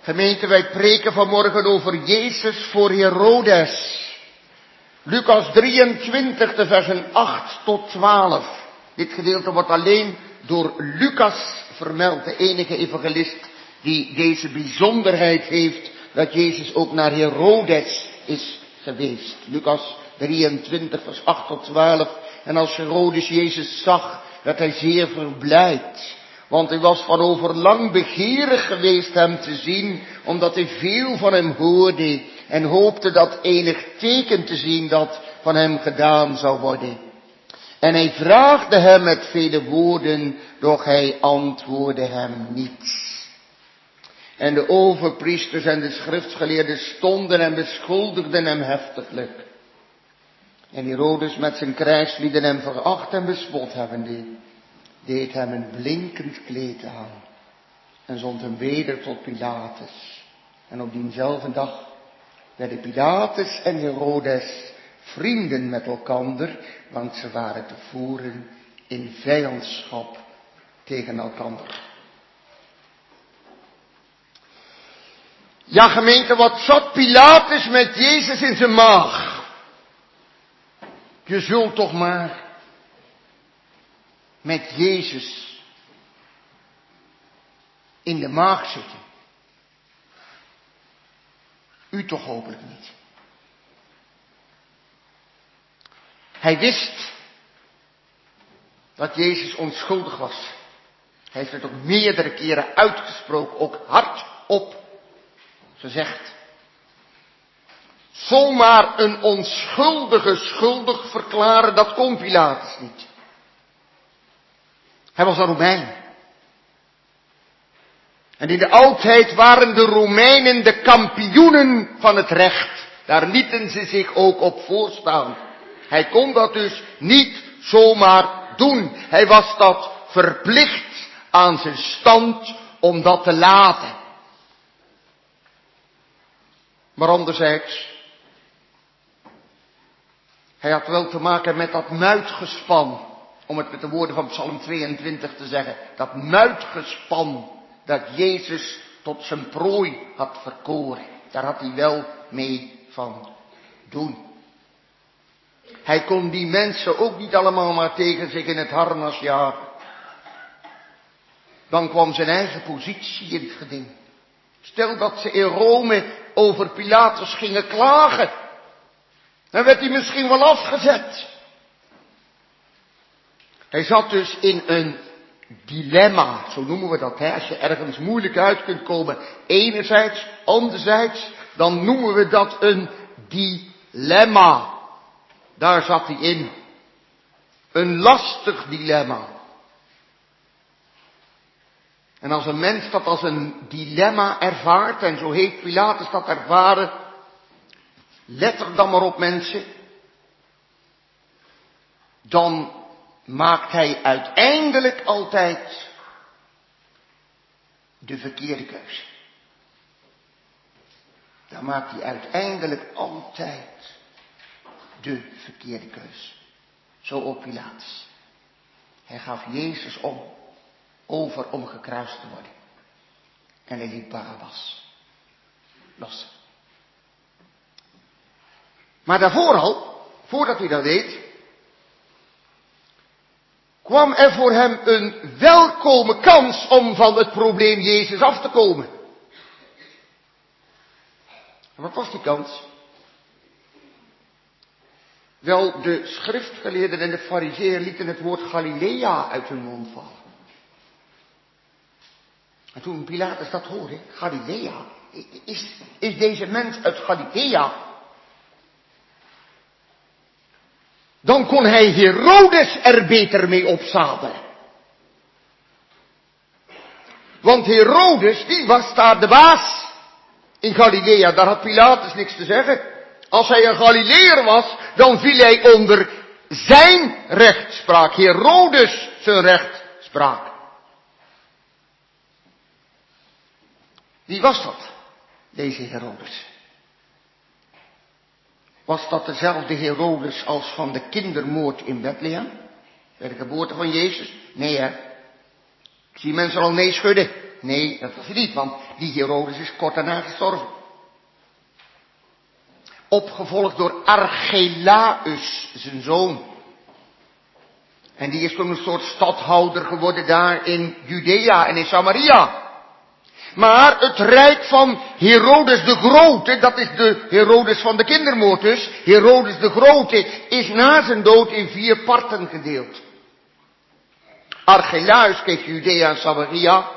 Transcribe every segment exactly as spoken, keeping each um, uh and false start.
Gemeente, wij preken vanmorgen over Jezus voor Herodes. Lucas drieëntwintig, de versen acht tot twaalf. Dit gedeelte wordt alleen door Lucas vermeld, de enige evangelist die deze bijzonderheid heeft, dat Jezus ook naar Herodes is geweest. Lucas drieëntwintig, vers acht tot twaalf. En als Herodes Jezus zag, werd hij zeer verblijd. Want hij was van overlang begeerig geweest hem te zien, omdat hij veel van hem hoorde en hoopte dat enig teken te zien dat van hem gedaan zou worden. En hij vraagde hem met vele woorden, doch hij antwoordde hem niet. En de overpriesters en de schriftgeleerden stonden en beschuldigden hem heftiglijk. En Herodes met zijn krijgslieden hem veracht en bespot hebbende, deed hem een blinkend kleed aan en zond hem weder tot Pilatus. En op diezelfde dag werden Pilatus en Herodes vrienden met elkander, want ze waren tevoren in vijandschap tegen elkander. Ja, gemeente, wat zat Pilatus met Jezus in zijn maag? Je zult toch maar met Jezus in de maag zitten. U toch hopelijk niet. Hij wist dat Jezus onschuldig was. Hij heeft het ook meerdere keren uitgesproken, ook hardop gezegd. Zomaar een onschuldige schuldig verklaren, dat kon Pilatus niet. Hij was een Romein. En in de oudheid waren de Romeinen de kampioenen van het recht. Daar lieten ze zich ook op voorstaan. Hij kon dat dus niet zomaar doen. Hij was dat verplicht aan zijn stand om dat te laten. Maar anderzijds, hij had wel te maken met dat muitgespan, om het met de woorden van Psalm tweeëntwintig te zeggen. Dat muitgespan dat Jezus tot zijn prooi had verkoren. Daar had hij wel mee van doen. Hij kon die mensen ook niet allemaal maar tegen zich in het harnas jagen. Dan kwam zijn eigen positie in het geding. Stel dat ze in Rome over Pilatus gingen klagen. Dan werd hij misschien wel afgezet. Hij zat dus in een dilemma, zo noemen we dat. Hè? Als je ergens moeilijk uit kunt komen, enerzijds, anderzijds, dan noemen we dat een dilemma. Daar zat hij in. Een lastig dilemma. En als een mens dat als een dilemma ervaart, en zo heeft Pilatus dat ervaren, let er dan maar op, mensen, dan maakt hij uiteindelijk altijd de verkeerde keuze. Dan maakt hij uiteindelijk altijd de verkeerde keus. Zo ook Pilatus. Hij gaf Jezus om, over om gekruist te worden. En hij liet Barabbas los. Maar daarvoor al, voordat hij dat deed, kwam er voor hem een welkome kans om van het probleem Jezus af te komen. En wat was die kans? Wel, de schriftgeleerden en de farizeeën lieten het woord Galilea uit hun mond vallen. En toen Pilatus dat hoorde, Galilea, is, is deze mens uit Galilea? Dan kon hij Herodes er beter mee opzadelen. Want Herodes, die was daar de baas in Galilea. Daar had Pilatus niks te zeggen. Als hij een Galileër was, dan viel hij onder zijn rechtspraak. Herodes zijn rechtspraak. Wie was dat, deze Herodes? Was dat dezelfde Herodes als van de kindermoord in Bethlehem? Bij de geboorte van Jezus? Nee, hè. Ik zie mensen al nee schudden. Nee, dat was hij niet, want die Herodes is kort daarna gestorven. Opgevolgd door Archelaus, zijn zoon. En die is toen een soort stadhouder geworden daar in Judea en in Samaria. Maar het rijk van Herodes de Grote, dat is de Herodes van de kindermoord dus, Herodes de Grote, is na zijn dood in vier parten gedeeld. Archelaus kreeg Judea en Samaria.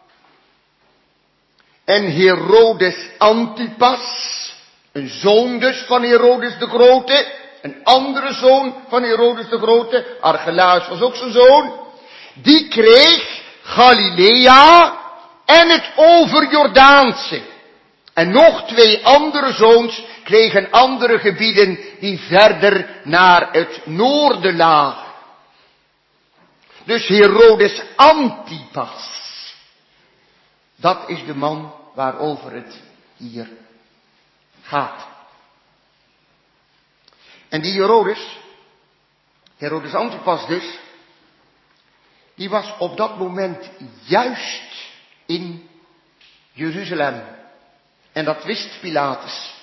En Herodes Antipas, een zoon dus van Herodes de Grote, een andere zoon van Herodes de Grote, Archelaus was ook zijn zoon, die kreeg Galilea en het overjordaanse. En nog twee andere zoons kregen andere gebieden die verder naar het noorden lagen. Dus Herodes Antipas, dat is de man waarover het hier gaat. En die Herodes, Herodes Antipas dus, die was op dat moment juist in Jeruzalem. En dat wist Pilatus.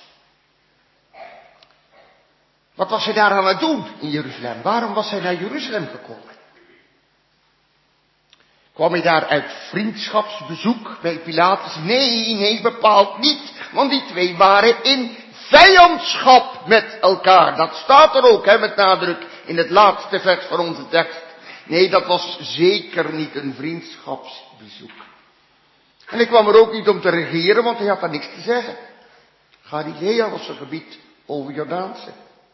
Wat was hij daar aan het doen in Jeruzalem? Waarom was hij naar Jeruzalem gekomen? Kwam hij daar uit vriendschapsbezoek bij Pilatus? Nee, nee, bepaald niet. Want die twee waren in vijandschap met elkaar. Dat staat er ook, hè, met nadruk in het laatste vers van onze tekst. Nee, dat was zeker niet een vriendschapsbezoek. En hij kwam er ook niet om te regeren, want hij had daar niks te zeggen. Galilea was zijn gebied over Jordaanse.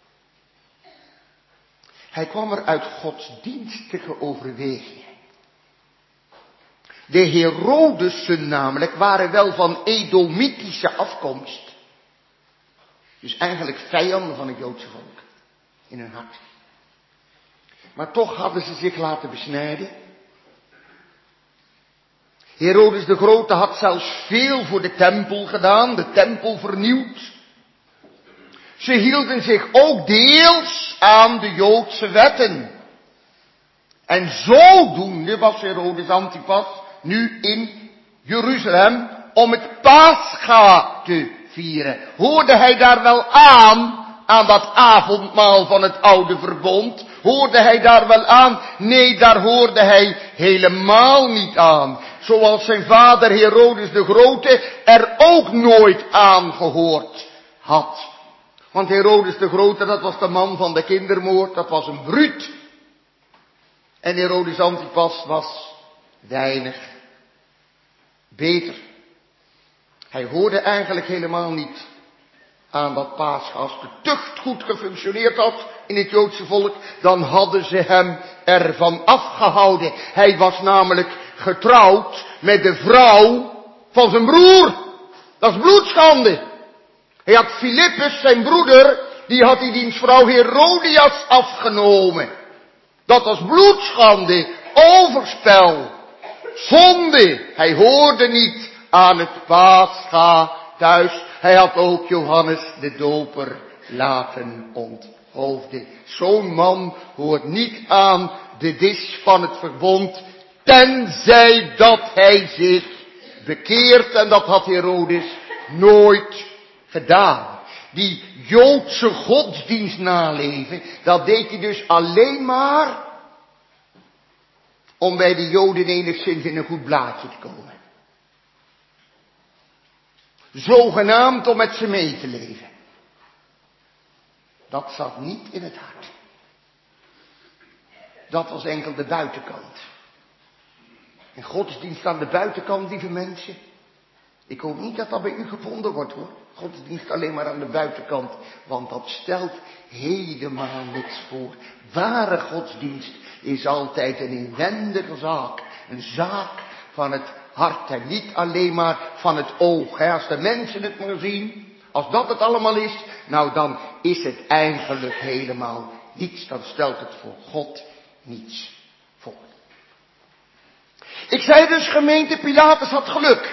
Hij kwam er uit godsdienstige overwegingen. De Herodesen namelijk waren wel van Edomitische afkomst. Dus eigenlijk vijanden van het Joodse volk. In hun hart. Maar toch hadden ze zich laten besnijden. Herodes de Grote had zelfs veel voor de tempel gedaan. De tempel vernieuwd. Ze hielden zich ook deels aan de Joodse wetten. En zodoende was Herodes Antipas nu in Jeruzalem om het Pascha te vieren. Hoorde hij daar wel aan, aan dat avondmaal van het oude verbond? Hoorde hij daar wel aan? Nee, daar hoorde hij helemaal niet aan. Zoals zijn vader Herodes de Grote er ook nooit aan gehoord had. Want Herodes de Grote, dat was de man van de kindermoord, dat was een bruut. En Herodes Antipas was weinig beter. Hij hoorde eigenlijk helemaal niet aan dat Pascha. Als de tucht goed gefunctioneerd had in het Joodse volk, dan hadden ze hem ervan afgehouden. Hij was namelijk getrouwd met de vrouw van zijn broer. Dat is bloedschande. Hij had Filippus, zijn broeder, die had hij diens vrouw Herodias afgenomen. Dat was bloedschande, overspel, zonde. Hij hoorde niet aan het Pascha thuis. Hij had ook Johannes de Doper laten onthoofden. Zo'n man hoort niet aan de dis van het verbond, tenzij dat hij zich bekeert. En dat had Herodes nooit gedaan. Die Joodse godsdienst naleven, dat deed hij dus alleen maar om bij de Joden enigszins in een goed blaadje te komen. Zogenaamd om met ze mee te leven. Dat zat niet in het hart. Dat was enkel de buitenkant. En godsdienst aan de buitenkant, lieve mensen. Ik hoop niet dat dat bij u gevonden wordt, hoor. Godsdienst alleen maar aan de buitenkant. Want dat stelt helemaal niks voor. Ware godsdienst is altijd een inwendige zaak. Een zaak van het hart en niet alleen maar van het oog. Als de mensen het maar zien, als dat het allemaal is, nou dan is het eigenlijk helemaal niets. Dan stelt het voor God niets voor. Ik zei dus, gemeente, Pilatus had geluk.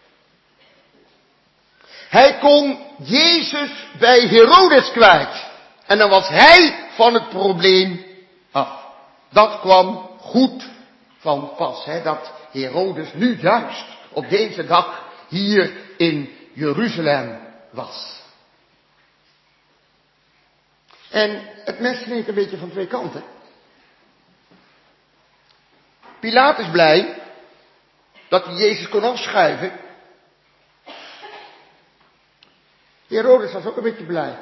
Hij kon Jezus bij Herodes kwijt. En dan was hij van het probleem af. Dat kwam goed van pas, hè, dat Herodes nu juist op deze dag hier in Jeruzalem was. En het mes snijdt een beetje van twee kanten. Pilatus is blij dat hij Jezus kon afschuiven. Herodes was ook een beetje blij.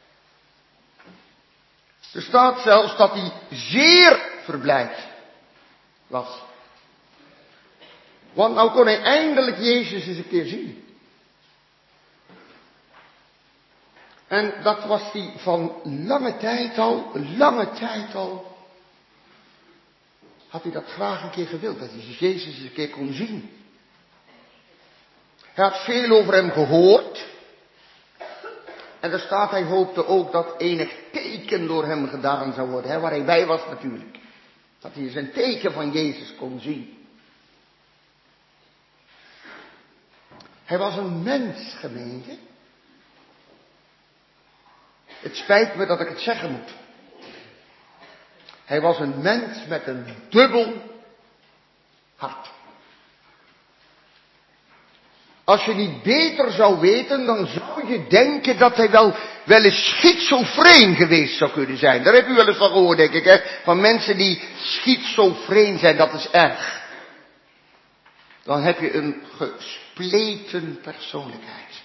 Er staat zelfs dat hij zeer verblijd was. Want nou kon hij eindelijk Jezus eens een keer zien. En dat was hij van lange tijd al, lange tijd al, had hij dat graag een keer gewild, dat hij Jezus eens een keer kon zien. Hij had veel over hem gehoord. En er staat, hij hoopte ook dat enig teken door hem gedaan zou worden, hè, waar hij bij was natuurlijk. Dat hij eens een teken van Jezus kon zien. Hij was een mens, gemeente. Het spijt me dat ik het zeggen moet. Hij was een mens met een dubbel hart. Als je niet beter zou weten, dan zou je denken dat hij wel, wel eens schizofreen geweest zou kunnen zijn. Daar heb u wel eens van gehoord, denk ik, hè? Van mensen die schizofreen zijn, dat is erg. Dan heb je een gespleten persoonlijkheid.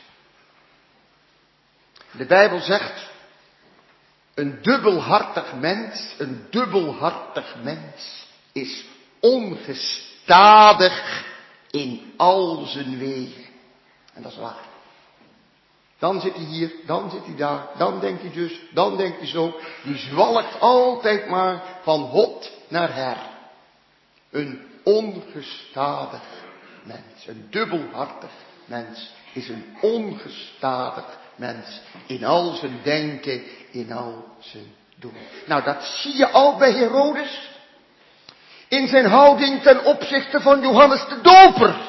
De Bijbel zegt, een dubbelhartig mens, een dubbelhartig mens is ongestadig in al zijn wegen. En dat is waar. Dan zit hij hier, dan zit hij daar, dan denkt hij dus, dan denkt hij zo. Die zwalkt altijd maar van hot naar her. Een ongestadig mens, een dubbelhartig mens is een ongestadig mens. In al zijn denken, in al zijn doen. Nou, dat zie je al bij Herodes. In zijn houding ten opzichte van Johannes de Doper.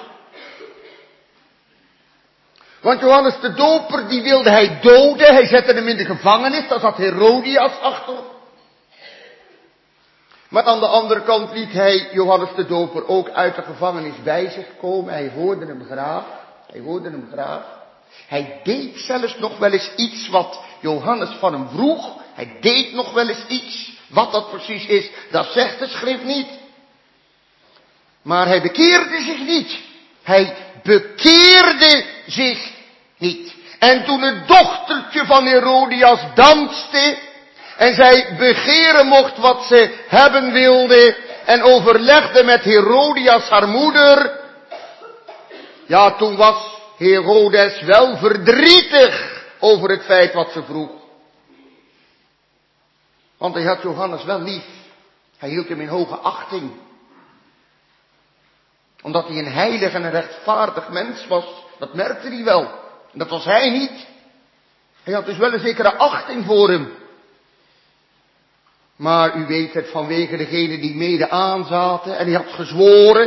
Want Johannes de Doper, die wilde hij doden. Hij zette hem in de gevangenis. Daar zat Herodias achter. Maar aan de andere kant liet hij Johannes de Doper ook uit de gevangenis bij zich komen. Hij hoorde hem graag. Hij hoorde hem graag. Hij deed zelfs nog wel eens iets wat Johannes van hem vroeg. Hij deed nog wel eens iets. Wat dat precies is, dat zegt de schrift niet. Maar hij bekeerde zich niet. Hij bekeerde zich niet. En toen het dochtertje van Herodias danste en zij begeren mocht wat ze hebben wilde en overlegde met Herodias haar moeder, ja, toen was Herodes wel verdrietig over het feit wat ze vroeg. Want hij had Johannes wel lief. Hij hield hem in hoge achting. Omdat hij een heilig en een rechtvaardig mens was. Dat merkte hij wel. En dat was hij niet. Hij had dus wel een zekere achting voor hem. Maar u weet het, vanwege degene die mede aanzaten en hij had gezworen,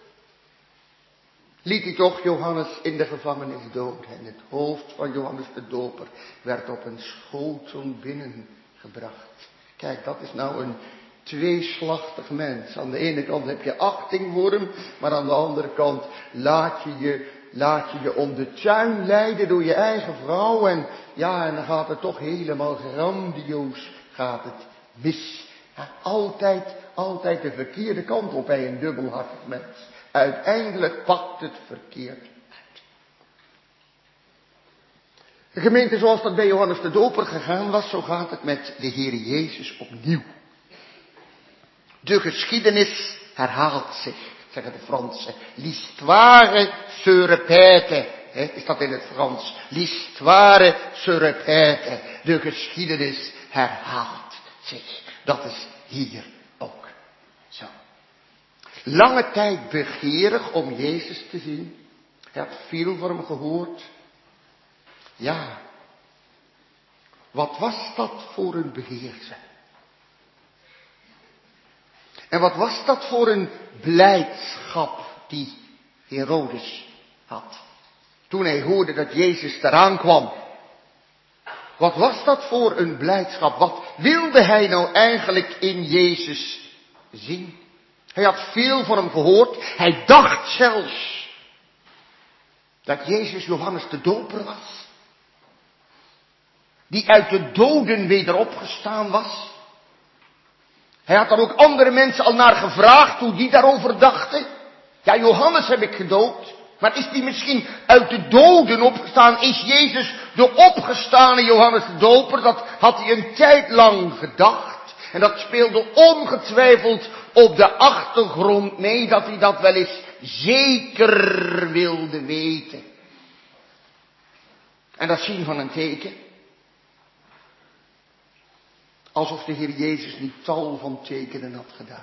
liet hij toch Johannes in de gevangenis doden. En het hoofd van Johannes de Doper werd op een schotel binnengebracht. Kijk, dat is nou een tweeslachtig mens. Aan de ene kant heb je achting voor hem, maar aan de andere kant laat je je, laat je je om de tuin leiden door je eigen vrouw. En ja, en dan gaat het toch helemaal grandioos, gaat het mis. Ja, altijd, altijd de verkeerde kant op bij een dubbelhartig mens. Uiteindelijk pakt het verkeerd uit. De gemeente, zoals dat bij Johannes de Doper gegaan was, zo gaat het met de Heer Jezus opnieuw. De geschiedenis herhaalt zich, zeggen de Fransen. L'histoire se répète. He, is dat in het Frans? L'histoire se répète. De geschiedenis herhaalt zich. Dat is hier ook zo. Lange tijd begeerig om Jezus te zien. Hij had veel voor hem gehoord. Ja. Wat was dat voor een begeerte? En wat was dat voor een blijdschap die Herodes had? Toen hij hoorde dat Jezus eraan kwam. Wat was dat voor een blijdschap? Wat wilde hij nou eigenlijk in Jezus zien? Hij had veel van hem gehoord. Hij dacht zelfs Dat Jezus Johannes de Doper was. Die uit de doden weder opgestaan was. Hij had daar ook andere mensen al naar gevraagd hoe die daarover dachten. Ja, Johannes heb ik gedoopt. Maar is die misschien uit de doden opgestaan? Is Jezus de opgestane Johannes de Doper? Dat had hij een tijd lang gedacht. En dat speelde ongetwijfeld op de achtergrond mee dat hij dat wel eens zeker wilde weten. En dat zien van een teken. Alsof de Heer Jezus niet tal van tekenen had gedaan.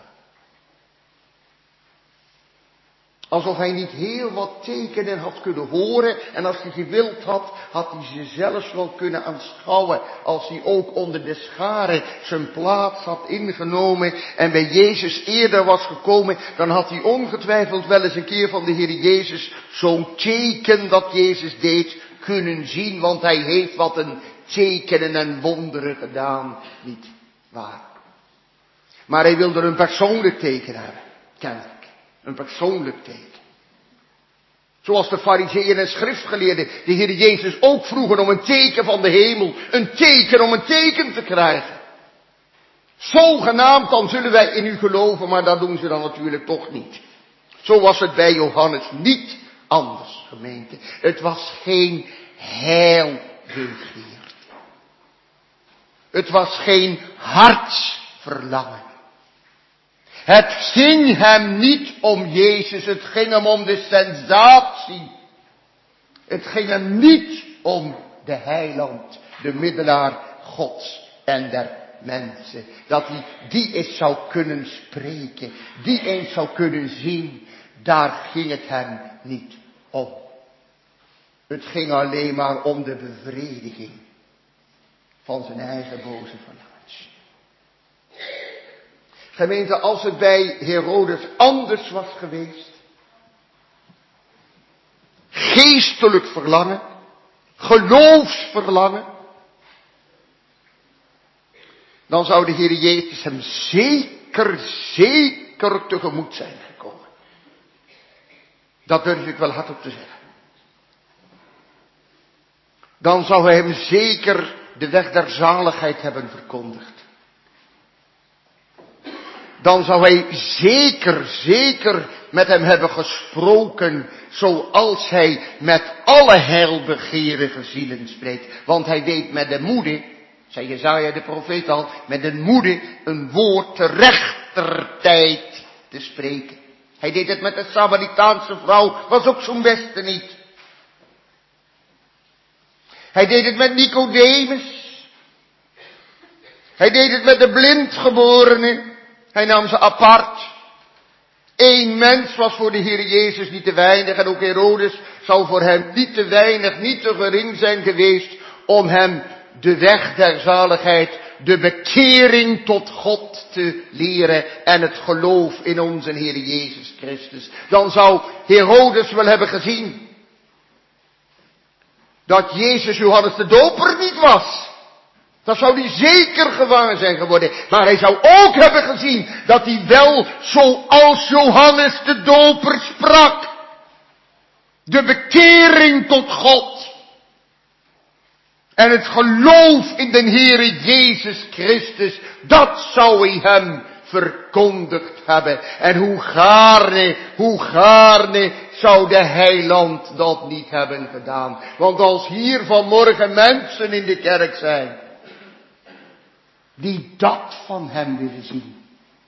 Alsof hij niet heel wat tekenen had kunnen horen. En als hij gewild had, had hij ze zelfs wel kunnen aanschouwen. Als hij ook onder de scharen zijn plaats had ingenomen. En bij Jezus eerder was gekomen. Dan had hij ongetwijfeld wel eens een keer van de Heer Jezus zo'n teken dat Jezus deed kunnen zien. Want hij heeft wat een tekenen en wonderen gedaan. Niet waar. Maar hij wilde een persoonlijk teken hebben. Kennelijk. Een persoonlijk teken. Zoals de farizeeën en schriftgeleerden de Heer Jezus ook vroegen om een teken van de hemel. Een teken om een teken te krijgen. Zogenaamd dan zullen wij in u geloven, maar dat doen ze dan natuurlijk toch niet. Zo was het bij Johannes niet anders, gemeente. Het was geen heilbegeerte. Het was geen hartsverlangen. Het ging hem niet om Jezus, het ging hem om de sensatie. Het ging hem niet om de heiland, de middelaar Gods en der mensen. Dat hij die eens zou kunnen spreken, die eens zou kunnen zien, daar ging het hem niet om. Het ging alleen maar om de bevrediging van zijn eigen boze verlangens. Gemeente, als het bij Herodes anders was geweest. Geestelijk verlangen. Geloofsverlangen. Dan zou de Heer Jezus hem zeker, zeker tegemoet zijn gekomen. Dat durf ik wel hardop te zeggen. Dan zou hij hem zeker de weg der zaligheid hebben verkondigd. Dan zou hij zeker, zeker met hem hebben gesproken, zoals hij met alle heilbegeerige zielen spreekt. Want hij deed met de moede, zei Jesaja de profeet al, met de moede een woord te rechter tijd te spreken. Hij deed het met de Samaritaanse vrouw, was ook zo'n beste niet. Hij deed het met Nicodemus. Hij deed het met de blindgeborene. Hij nam ze apart. Eén mens was voor de Heer Jezus niet te weinig. En ook Herodes zou voor hem niet te weinig, niet te gering zijn geweest. Om hem de weg der zaligheid, de bekering tot God te leren. En het geloof in onze Heer Jezus Christus. Dan zou Herodes wel hebben gezien. Dat Jezus Johannes de Doper niet was. Dat zou hij zeker gevangen zijn geworden. Maar hij zou ook hebben gezien dat hij wel zoals Johannes de Doper sprak. De bekering tot God. En het geloof in de Heere Jezus Christus. Dat zou hij hem verkondigd hebben. En hoe gaarne, hoe gaarne zou de heiland dat niet hebben gedaan. Want als hier vanmorgen mensen in de kerk zijn. Die dat van hem willen zien.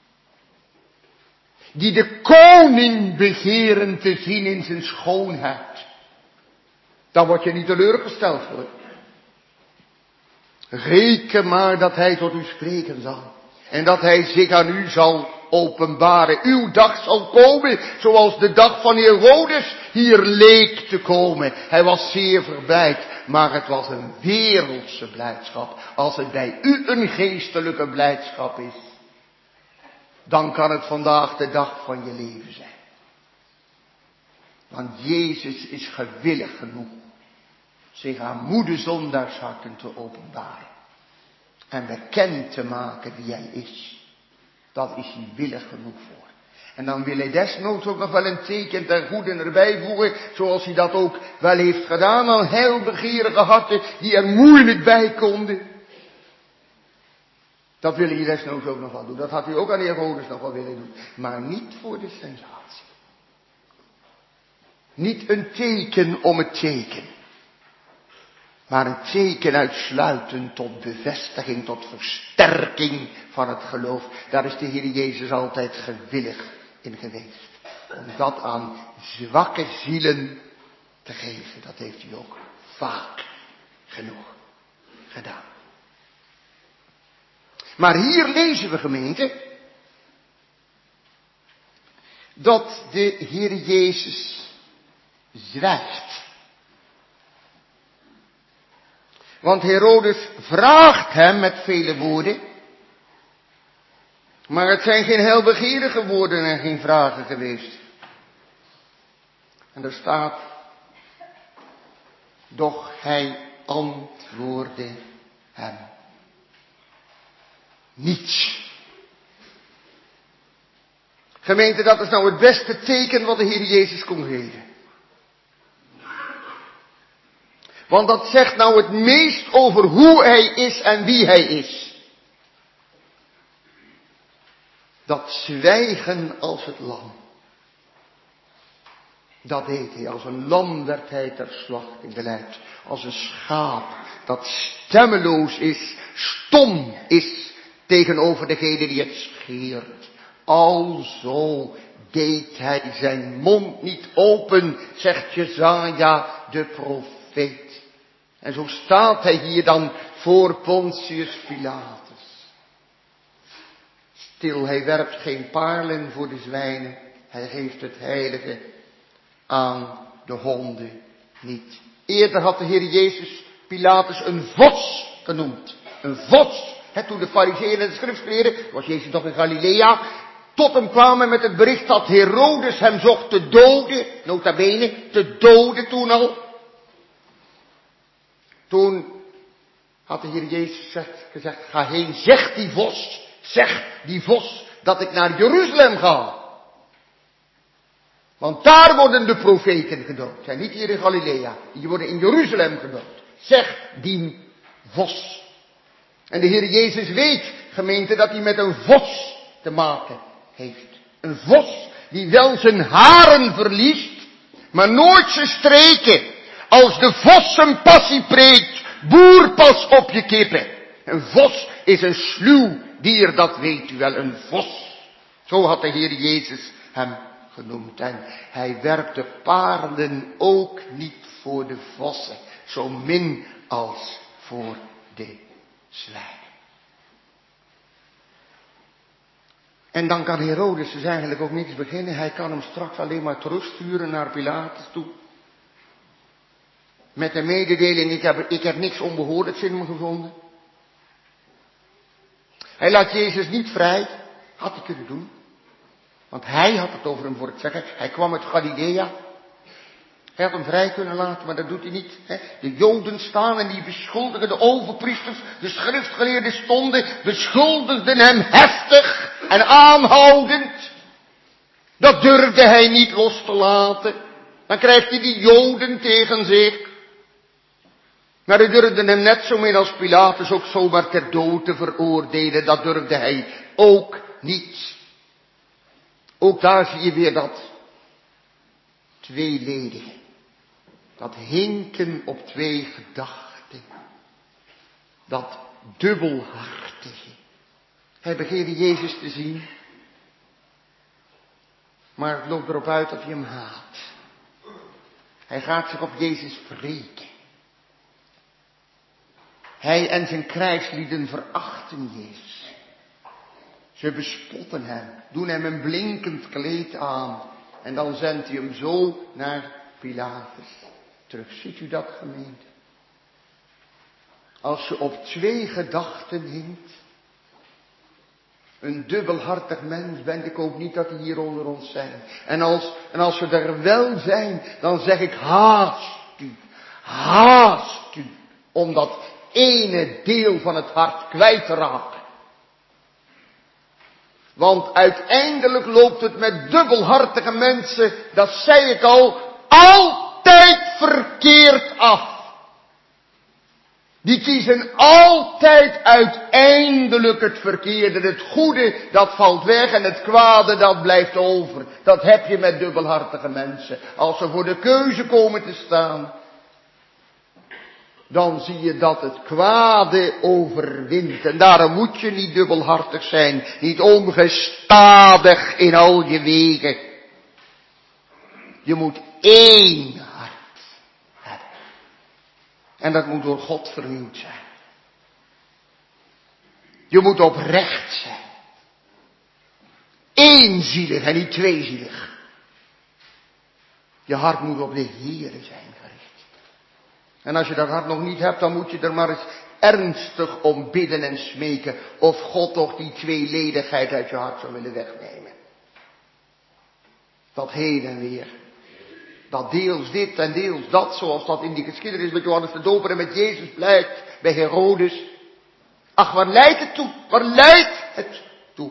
Die de koning begeren te zien in zijn schoonheid. Dan word je niet teleurgesteld hoor. Reken maar dat hij tot u spreken zal. En dat hij zich aan u zal openbaren. Uw dag zal komen zoals de dag van Herodes hier leek te komen. Hij was zeer verblijd. Maar het was een wereldse blijdschap. Als het bij u een geestelijke blijdschap is. Dan kan het vandaag de dag van je leven zijn. Want Jezus is gewillig genoeg. Zich aan moede zondaarsharten te openbaren. En bekend te maken wie hij is. Dat is hij willig genoeg voor. En dan wil hij desnoods ook nog wel een teken ten goede erbij voegen, zoals hij dat ook wel heeft gedaan aan heilbegeerige harten die er moeilijk bij konden. Dat wil hij desnoods ook nog wel doen. Dat had hij ook aan Herodes nog wel willen doen. Maar niet voor de sensatie. Niet een teken om het teken. Maar een teken uitsluitend tot bevestiging, tot versterking van het geloof. Daar is de Heer Jezus altijd gewillig in geweest. Om dat aan zwakke zielen te geven. Dat heeft hij ook vaak genoeg gedaan. Maar hier lezen we, gemeente, dat de Heer Jezus zwijgt. Want Herodes vraagt hem met vele woorden. Maar het zijn geen heilbegeerige woorden en geen vragen geweest. En er staat, doch hij antwoordde hem niets. Gemeente, dat is nou het beste teken wat de Heer Jezus kon geven. Want dat zegt nou het meest over hoe hij is en wie hij is. Dat zwijgen als het lam. Dat deed hij. Als een lam werd hij ter slachting geleid. Als een schaap dat stemmeloos is, stom is tegenover degene die het scheert. Alzo deed hij zijn mond niet open, zegt Jesaja de profeet. En zo staat hij hier dan voor Pontius Pilatus. Stil, hij werpt geen paarlen voor de zwijnen. Hij geeft het heilige aan de honden niet. Eerder had de Heer Jezus Pilatus een vos genoemd. Een vos. He, toen de Farizeeën en de schriftgeleerden, was Jezus nog in Galilea, tot hem kwamen met het bericht dat Herodes hem zocht te doden. Nota bene, te doden toen al. Toen had de Heer Jezus gezegd, ga heen, zeg die vos, zeg die vos dat ik naar Jeruzalem ga. Want daar worden de profeten gedood. Zijn niet hier in Galilea, die worden in Jeruzalem gedood. Zeg die vos. En de Heer Jezus weet, gemeente, dat hij met een vos te maken heeft. Een vos die wel zijn haren verliest, maar nooit zijn streken. Als de vos zijn passie preekt, boer pas op je kippen. Een vos is een sluw dier, dat weet u wel, een vos. Zo had de Heer Jezus hem genoemd. En hij werpt de paarden ook niet voor de vossen, zo min als voor de zwijnen. En dan kan Herodes dus eigenlijk ook niets beginnen. Hij kan hem straks alleen maar terugsturen naar Pilatus toe. Met de mededeling, ik heb, ik heb niks onbehoorlijks in hem gevonden. Hij laat Jezus niet vrij. Had hij kunnen doen. Want hij had het over hem voor het zeggen. Hij kwam uit Galilea. Hij had hem vrij kunnen laten, maar dat doet hij niet. Hè. De Joden staan en die beschuldigen de overpriesters, de schriftgeleerden stonden, beschuldigden hem heftig en aanhoudend. Dat durfde hij niet los te laten. Dan krijgt hij die Joden tegen zich. Maar hij durfde hem net zo min als Pilatus ook zomaar ter dood te veroordelen. Dat durfde hij ook niet. Ook daar zie je weer dat tweeledige. Dat hinken op twee gedachten. Dat dubbelhartige. Hij begeerde Jezus te zien. Maar het loopt erop uit dat hij hem haat. Hij gaat zich op Jezus wreken. Hij en zijn krijgslieden verachten Jezus. Ze bespotten hem, doen hem een blinkend kleed aan. En dan zendt hij hem zo naar Pilatus terug. Ziet u dat, gemeente? Als je op twee gedachten hinkt. Een dubbelhartig mens bent, ik hoop niet dat die hier onder ons zijn. En als, en als we er wel zijn, dan zeg ik haast u, haast u, om dat ene deel van het hart kwijt te raken. Want uiteindelijk loopt het met dubbelhartige mensen, dat zei ik al, altijd verkeerd af. Die kiezen altijd uiteindelijk het verkeerde. Het goede, dat valt weg en het kwade, dat blijft over. Dat heb je met dubbelhartige mensen. Als ze voor de keuze komen te staan, dan zie je dat het kwade overwint. En daarom moet je niet dubbelhartig zijn, niet ongestadig in al je wegen. Je moet één hart hebben. En dat moet door God vernieuwd zijn. Je moet oprecht zijn. Eenzielig en niet tweezielig. Je hart moet op de Heere zijn gericht. En als je dat hart nog niet hebt, dan moet je er maar eens ernstig om bidden en smeken. Of God toch die tweeledigheid uit je hart zou willen wegnemen. Dat heen en weer. Dat deels dit en deels dat, zoals dat in die geschiedenis met Johannes de Doper en met Jezus blijkt bij Herodes. Ach, waar leidt het toe? Waar leidt het toe?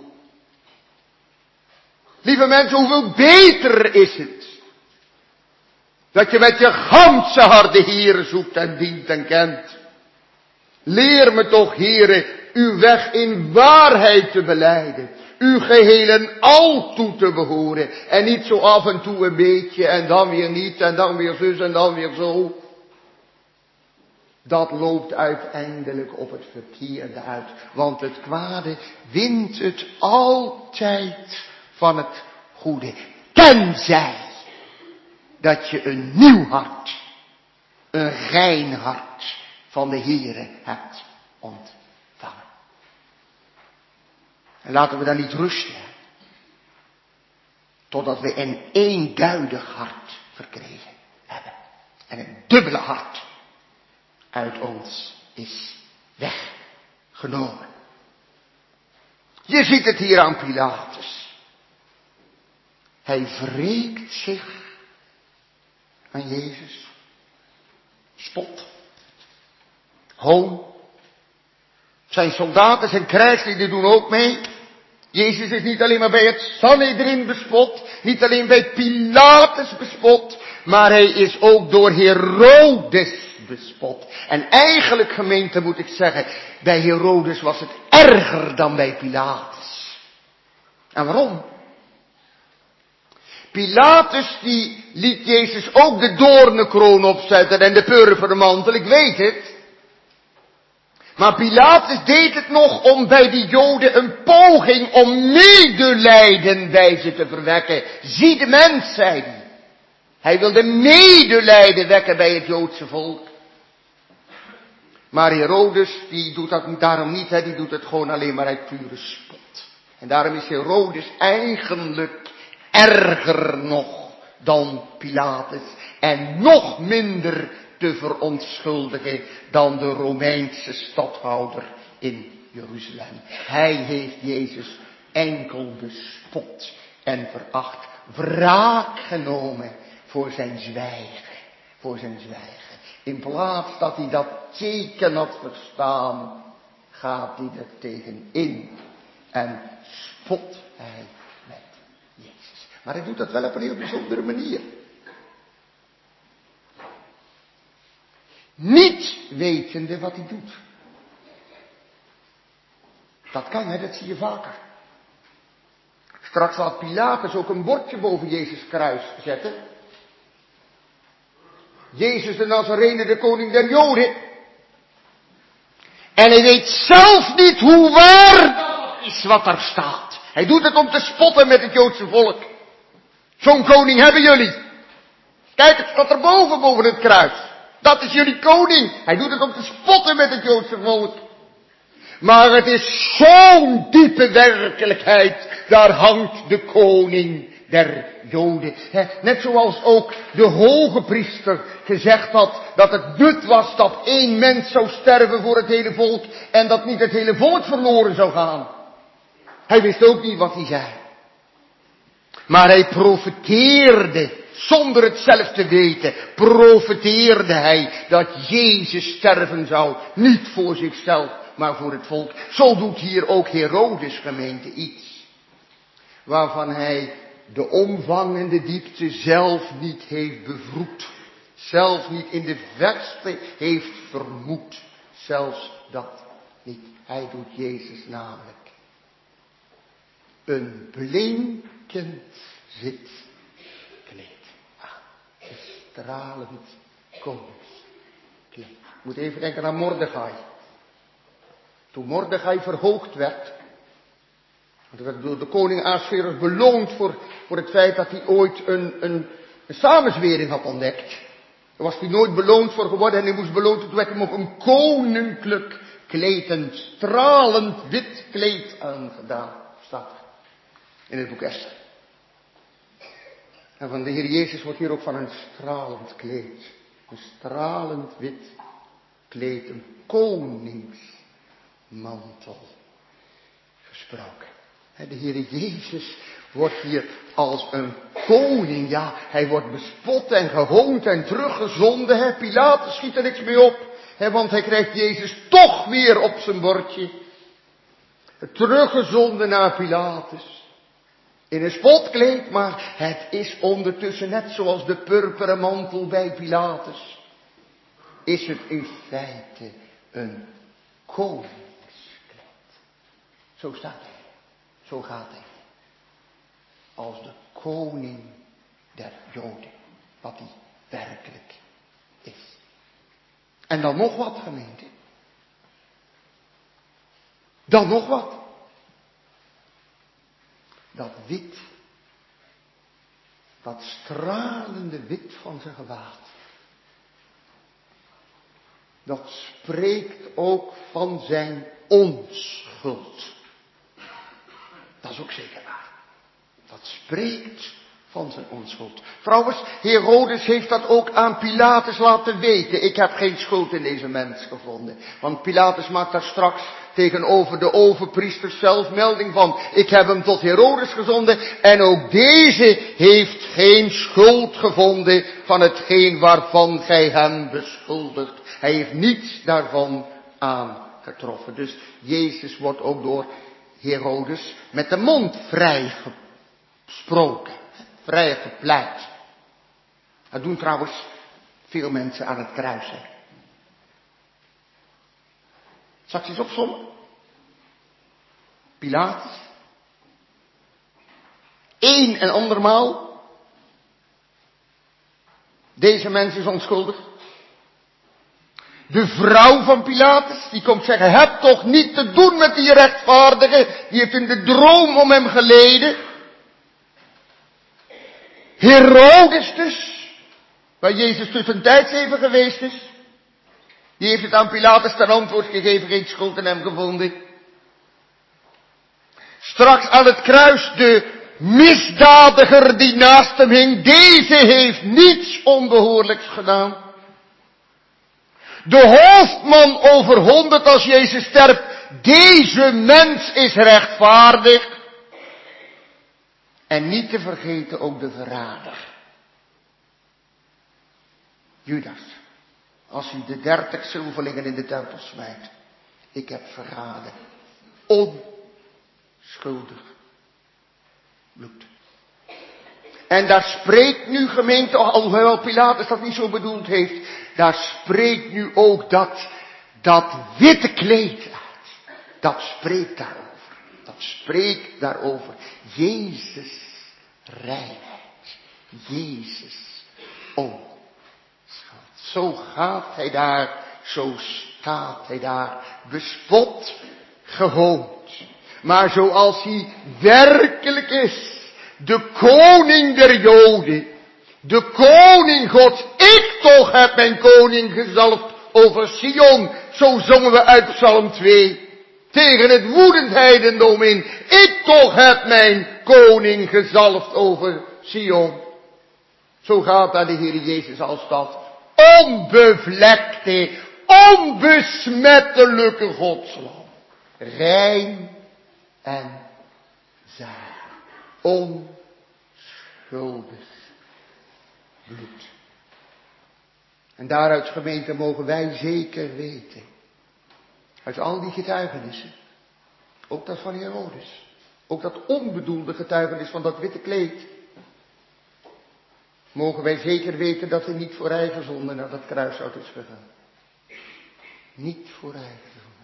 Lieve mensen, hoeveel beter is het dat je met je ganse hart de Heere zoekt en dient en kent. Leer me toch, Heere, uw weg in waarheid te belijden. Uw geheel en al toe te behoren. En niet zo af en toe een beetje en dan weer niet en dan weer zus en dan weer zo. Dat loopt uiteindelijk op het verkeerde uit. Want het kwade wint het altijd van het goede. Tenzij dat je een nieuw hart, een rein hart van de Heere hebt ontvangen. En laten we dan niet rusten, totdat we een eenduidig hart verkregen hebben. En een dubbele hart uit ons is weggenomen. Je ziet het hier aan Pilatus. Hij wreekt zich aan Jezus. Spot. Hoon. Zijn soldaten, zijn krijgslieden doen ook mee. Jezus is niet alleen maar bij het Sanhedrin bespot, niet alleen bij Pilatus bespot, maar hij is ook door Herodes bespot. En eigenlijk, gemeente, moet ik zeggen, bij Herodes was het erger dan bij Pilatus. En waarom? Pilatus die liet Jezus ook de doornenkroon opzetten en de purpermantel, ik weet het. Maar Pilatus deed het nog om bij die Joden een poging om medelijden bij ze te verwekken. Zie de mens, zei hij. Hij wilde medelijden wekken bij het Joodse volk. Maar Herodes, die doet dat daarom niet, hè, die doet het gewoon alleen maar uit pure spot. En daarom is Herodes eigenlijk erger nog dan Pilatus. En nog minder te verontschuldigen dan de Romeinse stadhouder in Jeruzalem. Hij heeft Jezus enkel bespot en veracht. Wraak genomen voor zijn zwijgen. Voor zijn zwijgen. In plaats dat hij dat teken had verstaan, gaat hij er tegenin. En spot hij met Jezus. Maar hij doet dat wel op een heel bijzondere manier. Niet wetende wat hij doet. Dat kan, hè, dat zie je vaker. Straks laat Pilatus ook een bordje boven Jezus kruis zetten. Jezus de Nazarene, de koning der Joden. En hij weet zelf niet hoe waar dat is wat er staat. Hij doet het om te spotten met het Joodse volk. Zo'n koning hebben jullie. Kijk, het staat erboven, boven het kruis. Dat is jullie koning. Hij doet het om te spotten met het Joodse volk. Maar het is zo'n diepe werkelijkheid. Daar hangt de koning der Joden. Net zoals ook de hoge priester gezegd had dat het nut was dat één mens zou sterven voor het hele volk. En dat niet het hele volk verloren zou gaan. Hij wist ook niet wat hij zei. Maar hij profeteerde. Zonder het zelf te weten, profeteerde hij dat Jezus sterven zou. Niet voor zichzelf, maar voor het volk. Zo doet hier ook Herodes, gemeente, iets. waarvan hij de omvang en de diepte zelf niet heeft bevroed. Zelfs niet in de verste heeft vermoed. Zelfs dat niet. Hij doet Jezus namelijk een blinkend wit kleed aan. Een stralend koningskleed. Ik moet even denken aan Mordechai. Toen Mordechai verhoogd werd, want hij werd door de koning Ahasverus beloond voor, voor het feit dat hij ooit een, een, een samenzwering had ontdekt. Daar was hij nooit beloond voor geworden en hij moest beloond, toen werd hem ook een koninklijk kleed, een stralend wit kleed aangedaan, staat er in het boek Esther. En van de Heer Jezus wordt hier ook van een stralend kleed, een stralend wit kleed, een koningsmantel gesproken. De Heer Jezus wordt hier als een koning, ja, hij wordt bespot en gehoond en teruggezonden. Hè. Pilatus schiet er niks mee op, hè, want hij krijgt Jezus toch weer op zijn bordje. Teruggezonden naar Pilatus. In een spotkleed, maar het is ondertussen net zoals de purperen mantel bij Pilatus. Is het in feite een koningskleed. Zo staat hij. Zo gaat hij. Als de koning der Joden. Wat hij werkelijk is. En dan nog wat, gemeente. Dan nog wat. Dat wit. Dat stralende wit van zijn gewaad. Dat spreekt ook van zijn onschuld. Dat is ook zeker waar. Dat spreekt van zijn onschuld. Trouwens, Herodes heeft dat ook aan Pilatus laten weten. Ik heb geen schuld in deze mens gevonden. Want Pilatus maakt daar straks tegenover de overpriesters zelf melding van. Ik heb hem tot Herodes gezonden en ook deze heeft geen schuld gevonden van hetgeen waarvan gij hem beschuldigt. Hij heeft niets daarvan aangetroffen. Dus Jezus wordt ook door Herodes met de mond vrijgesproken, vrij gepleit. Dat doen trouwens veel mensen aan het kruis. Hè. Zal ik eens opzommen? Pilatus. Eén en andermaal. Deze mens is onschuldig. De vrouw van Pilatus, die komt zeggen, heb toch niet te doen met die rechtvaardige, die heeft in de droom om hem geleden. Herodes dus, waar Jezus tussentijds even geweest is, die heeft het aan Pilatus ten antwoord gegeven, geen schuld in hem gevonden. Straks aan het kruis de misdadiger die naast hem hing, deze heeft niets onbehoorlijks gedaan. De hoofdman over honderd als Jezus sterft, deze mens is rechtvaardig. En niet te vergeten ook de verrader. Judas, als hij de dertig zilverlingen in de tempel smijt. Ik heb verraden. Onschuldig bloed. En daar spreekt nu gemeente, alhoewel Pilatus dat niet zo bedoeld heeft, daar spreekt nu ook dat, dat witte kleed uit. Dat spreekt daarover. Dat spreekt daarover. Jezus reinheid. Jezus onschuld. Zo gaat hij daar, zo staat hij daar, bespot, gehoond. Maar zoals hij werkelijk is. De koning der Joden. De koning Gods. Ik toch heb mijn koning gezalfd over Sion. Zo zongen we uit Psalm twee. Tegen het woedend heidendom in. Ik toch heb mijn koning gezalfd over Sion. Zo gaat daar de Heer Jezus als dat onbevlekte, onbesmettelijke Godslam. Rein en zuiver. Onschuldig bloed. En daaruit, gemeente, mogen wij zeker weten. Uit al die getuigenissen. Ook dat van Herodes. Ook dat onbedoelde getuigenis van dat witte kleed. Mogen wij zeker weten dat hij niet voor eigen zonde naar dat kruishout is gegaan. Niet voor eigen zonde.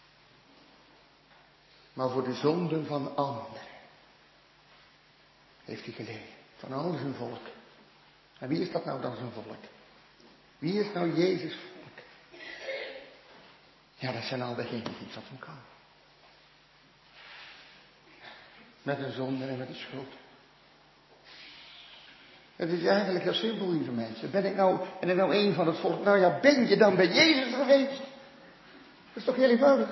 Maar voor de zonden van anderen. Heeft hij geleden. Van al zijn volk. En wie is dat nou dan zijn volk? Wie is nou Jezus volk? Ja, dat zijn al degenen die tot hem komen. Met een zonde en met een schuld. Het is eigenlijk heel simpel, lieve mensen. Ben ik nou, ben ik nou een van het volk? Nou ja, ben je dan bij Jezus geweest? Dat is toch heel eenvoudig?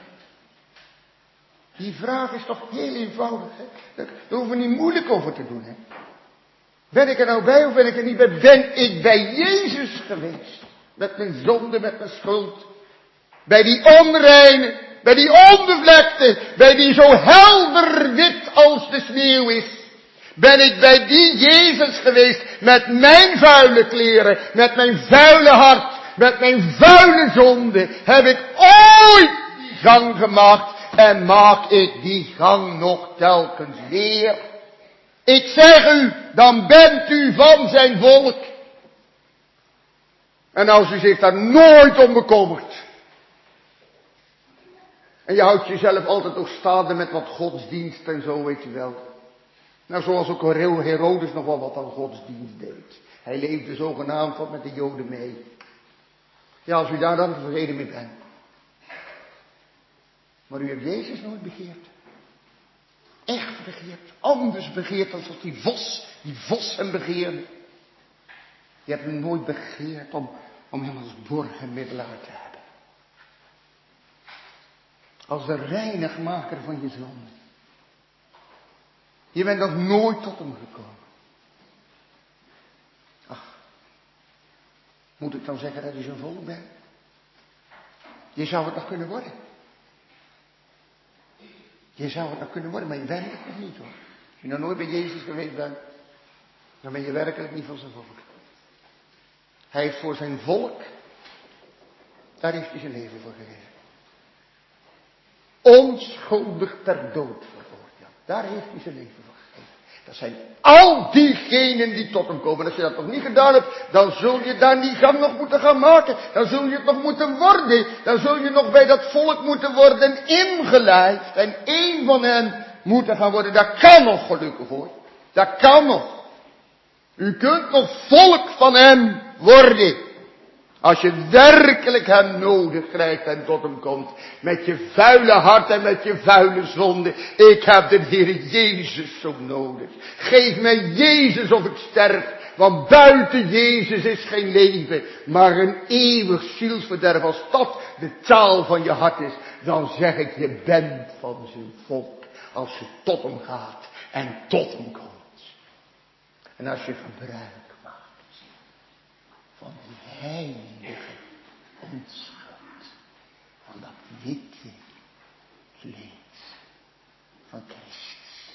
Die vraag is toch heel eenvoudig, hè? Daar hoeven we niet moeilijk over te doen, hè? Ben ik er nou bij of ben ik er niet bij? Ben ik bij Jezus geweest? Met mijn zonde, met mijn schuld. Bij die onreine, bij die onbevlekte, bij die zo helder wit als de sneeuw is. Ben ik bij die Jezus geweest met mijn vuile kleren, met mijn vuile hart, met mijn vuile zonde. Heb ik ooit die gang gemaakt en maak ik die gang nog telkens weer. Ik zeg u, dan bent u van zijn volk. En als u zich daar nooit om bekommert. En je houdt jezelf altijd nog staande met wat godsdienst en zo, weet je wel. Nou, zoals ook Herodes nog wel wat aan godsdienst deed. Hij leefde zogenaamd wat met de Joden mee. Ja, als u daar dan tevreden mee bent. Maar u hebt Jezus nooit begeerd. Echt begeerd. Anders begeerd dan tot die vos. Die vos hem begeerde. Je hebt hem nooit begeerd om, om hem als borg en middelaar te hebben. Als de reinigmaker van je zonde. Je bent nog nooit tot hem gekomen. Ach. Moet ik dan zeggen dat je zijn volk bent? Je zou het nog kunnen worden. Je zou het nog kunnen worden, maar je bent het nog niet hoor. Als je nog nooit bij Jezus geweest bent, dan ben je werkelijk niet van zijn volk. Hij heeft voor zijn volk, daar heeft hij zijn leven voor gegeven. Onschuldig ter dood veroordeeld. Daar heeft hij zijn leven voor gegeven. Dat zijn al diegenen die tot hem komen. En als je dat nog niet gedaan hebt, dan zul je daar die gang nog moeten gaan maken. Dan zul je het nog moeten worden. Dan zul je nog bij dat volk moeten worden ingelijfd. En één van hen moeten gaan worden. Dat kan nog gelukkig hoor. Dat kan nog. U kunt nog volk van hem worden. Als je werkelijk hem nodig krijgt en tot hem komt. Met je vuile hart en met je vuile zonde. Ik heb de Heer Jezus zo nodig. Geef mij Jezus of ik sterf. Want buiten Jezus is geen leven. Maar een eeuwig zielsverderf. Als dat de taal van je hart is. Dan zeg ik je bent van zijn volk. Als je tot hem gaat en tot hem komt. En als je gebruik maakt van die heilige onschuld. Van dat witte kleed van Christus.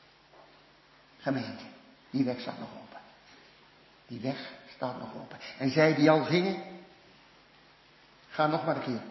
Gemeente, die weg staat nog open. Die weg staat nog open. En zij die al gingen, ga nog maar een keer.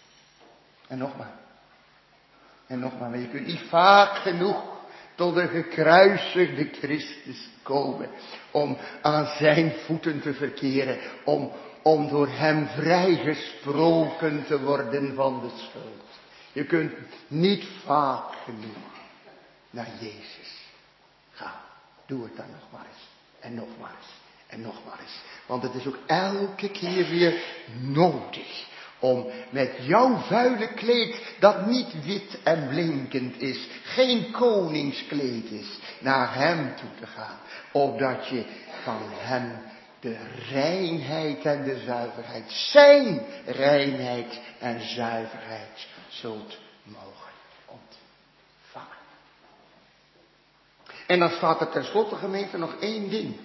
En nog maar. En nog maar. Maar je kunt niet vaak genoeg tot de gekruisigde Christus komen. Om aan zijn voeten te verkeren. Om, om door hem vrijgesproken te worden van de schuld. Je kunt niet vaak genoeg naar Jezus gaan. Doe het dan nog maar eens. En nog maar eens. En nog maar eens. Want het is ook elke keer weer nodig. Om met jouw vuile kleed, dat niet wit en blinkend is, geen koningskleed is, naar hem toe te gaan. Opdat je van hem de reinheid en de zuiverheid, zijn reinheid en zuiverheid, zult mogen ontvangen. En dan staat er tenslotte, gemeente, nog één ding.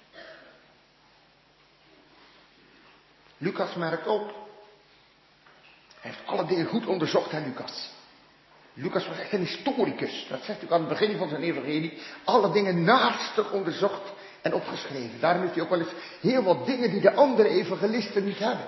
Lucas merkt op. Hij heeft alle dingen goed onderzocht, hè, Lucas. Lucas was echt een historicus. Dat zegt hij aan het begin van zijn evangelie. Alle dingen naastig onderzocht en opgeschreven. Daarom heeft hij ook wel eens heel wat dingen die de andere evangelisten niet hebben.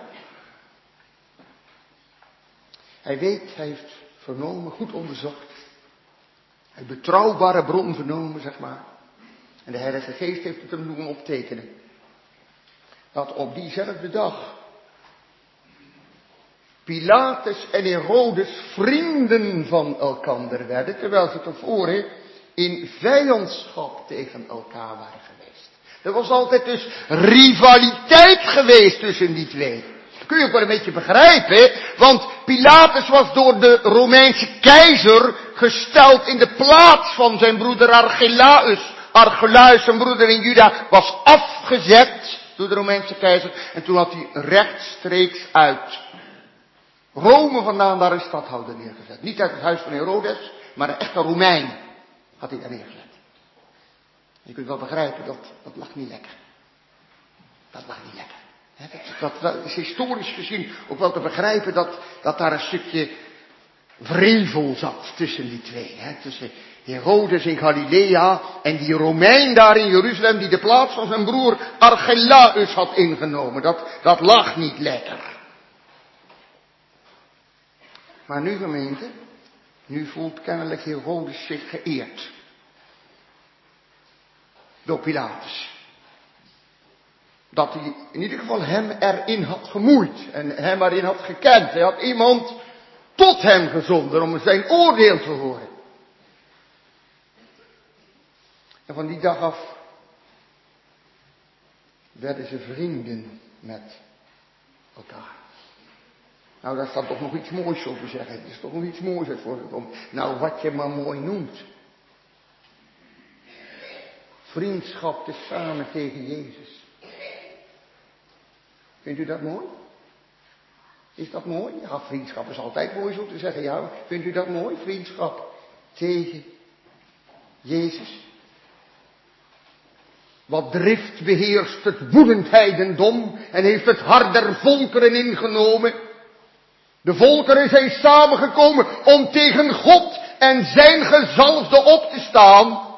Hij weet, hij heeft vernomen, goed onderzocht. Uit betrouwbare bron vernomen, zeg maar. En de Heilige Geest heeft het hem doen optekenen. Dat op diezelfde dag Pilatus en Herodes vrienden van elkander werden, terwijl ze tevoren in vijandschap tegen elkaar waren geweest. Er was altijd dus rivaliteit geweest tussen die twee. Kun je ook wel een beetje begrijpen, want Pilatus was door de Romeinse keizer gesteld in de plaats van zijn broeder Archelaus. Archelaus, zijn broeder in Juda, was afgezet door de Romeinse keizer en toen had hij rechtstreeks uit Rome vandaan daar een stadhouder neergezet. Niet uit het huis van Herodes, maar een echte Romein had hij daar neergezet. Je kunt wel begrijpen, dat, dat lag niet lekker. Dat lag niet lekker. He, dat, dat, dat is historisch gezien ook wel te begrijpen dat, dat daar een stukje wrevel zat tussen die twee. He, tussen Herodes in Galilea en die Romein daar in Jeruzalem die de plaats van zijn broer Archelaus had ingenomen. Dat, dat lag niet lekker. Maar nu gemeente, nu voelt kennelijk Herodes zich geëerd. Door Pilatus. Dat hij in ieder geval hem erin had gemoeid. En hem erin had gekend. Hij had iemand tot hem gezonden om zijn oordeel te horen. En van die dag af werden ze vrienden met elkaar. Nou, daar staat toch nog iets moois over zeggen. Het is toch nog iets moois uit voorgekomen. Nou, wat je maar mooi noemt. Vriendschap te samen tegen Jezus. Vindt u dat mooi? Is dat mooi? Ja, vriendschap is altijd mooi zo te zeggen. Ja, vindt u dat mooi? Vriendschap tegen Jezus. Wat drift beheerst het woedend heidendom en heeft het hart der volkeren ingenomen. De volkeren zijn samengekomen om tegen God en zijn gezalfde op te staan.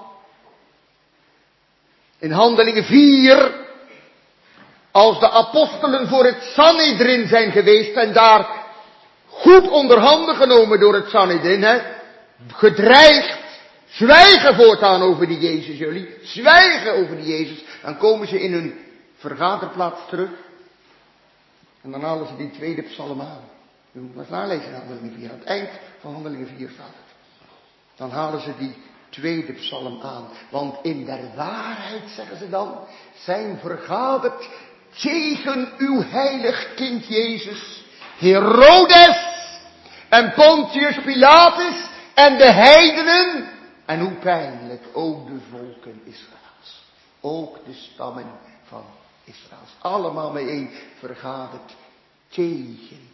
In Handelingen vier, als de apostelen voor het Sanhedrin zijn geweest en daar goed onderhanden genomen door het Sanhedrin, hè, gedreigd, zwijgen voortaan over die Jezus jullie, zwijgen over die Jezus, dan komen ze in hun vergaderplaats terug en dan halen ze die tweede psalm aan. U moet maar eens nalezen in Handelingen vier. Aan het eind van Handelingen vier staat het. Dan halen ze die tweede psalm aan. Want in der waarheid, zeggen ze dan, zijn vergaderd tegen uw heilig kind Jezus, Herodes en Pontius Pilatus en de heidenen. En hoe pijnlijk ook de volken Israëls. Ook de stammen van Israëls. Allemaal bijeen vergaderd tegen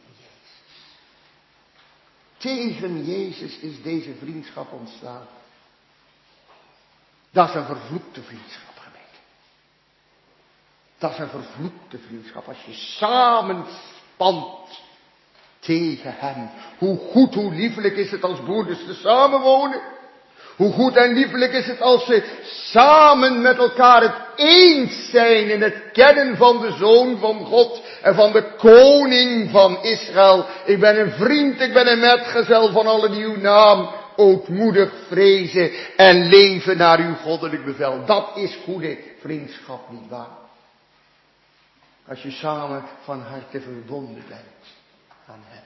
Tegen Jezus is deze vriendschap ontstaan. Dat is een vervloekte vriendschap, gemeente. Dat is een vervloekte vriendschap. Als je samenspant tegen hem. Hoe goed, hoe liefelijk is het als broeders te samenwonen. Hoe goed en liefelijk is het als ze samen met elkaar het eens zijn in het kennen van de Zoon van God en van de Koning van Israël. Ik ben een vriend, ik ben een metgezel van allen die uw naam ootmoedig vrezen en leven naar uw goddelijk bevel. Dat is goede vriendschap, nietwaar? Als je samen van harte verbonden bent aan hem.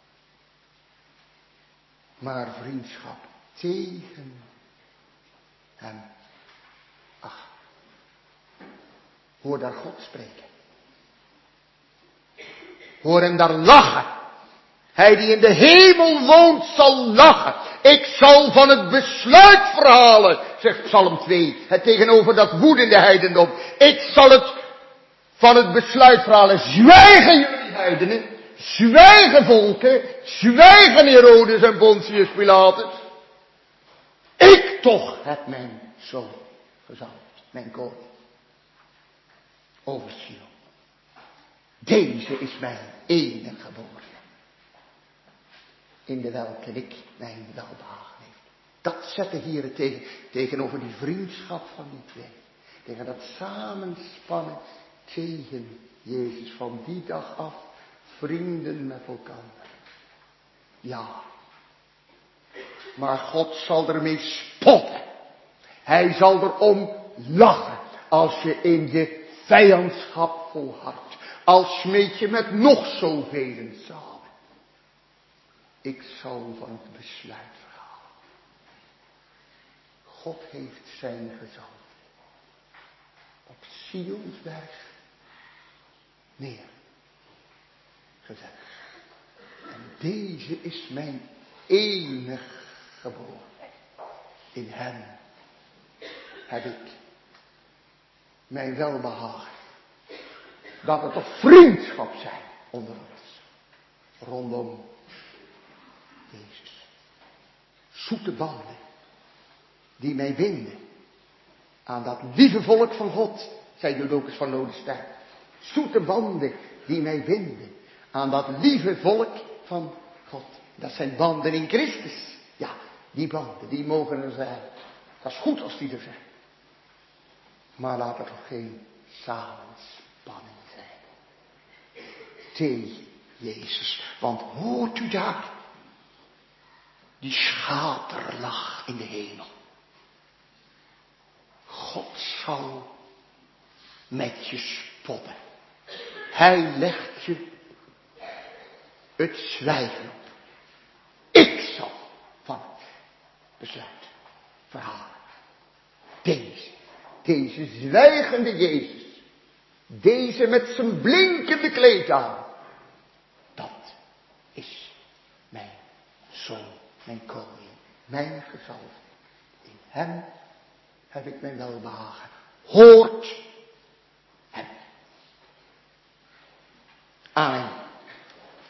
Maar vriendschap tegen hem. Ach, hoor daar God spreken. Hoor hem daar lachen. Hij die in de hemel woont zal lachen. Ik zal van het besluit verhalen, zegt Psalm twee. Het tegenover dat woedende heidendom. Ik zal het van het besluit verhalen. Zwijgen jullie heidenen. Zwijgen volken. Zwijgen Herodes en Pontius Pilatus. Ik toch heb mijn zoon gezalfd. Mijn koning. Over Sion. Deze is mijn enige geboren. In de welke ik mijn welbehagen heeft. Dat zet de Heere tegen, tegenover die vriendschap van die twee. Tegen dat samenspannen tegen Jezus. Van die dag af vrienden met elkaar. Ja. Maar God zal ermee spotten. Hij zal erom lachen als je in je vijandschap volhardt. Al smeet je met nog zoveel zalen. Ik zal van het besluit verhalen. God heeft zijn gezalfde op Sionsberg neergezet. En deze is mijn enig geboren. In hem heb ik mijn welbehagen. Dat het toch vriendschap zijn onder ons. Rondom Jezus. Zoete banden. Die mij binden. Aan dat lieve volk van God. Zei Jodokus van Lodestein. Zoete banden die mij binden. Aan dat lieve volk van God. Dat zijn banden in Christus. Ja, die banden, die mogen er zijn. Dat is goed als die er zijn. Maar laat er toch geen samenspanning zijn. Tegen Jezus. Want hoort u daar? Die schaterlach in de hemel. God zal met je spotten. Hij legt je het zwijgen op. Ik zal van het besluit verhalen. Deze, deze zwijgende Jezus. Deze met zijn blinkende kleed aan. Dat is mijn zoon, mijn koning, mijn gezalfde. In hem heb ik mijn welbehagen. Hoort hem. Amen.